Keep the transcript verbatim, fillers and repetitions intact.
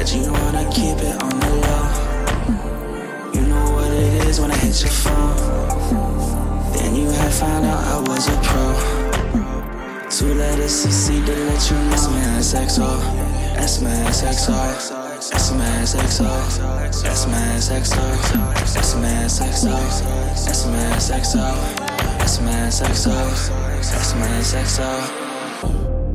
but you wanna keep it on the low. You know what it is when I hit your phone. Then you had found out I was a pro. Two letters C C to let you know. S M S X O, S M S X O, S M S X O, S M S X O, S M S X O, S M S X O, S M S X O, S M S X O.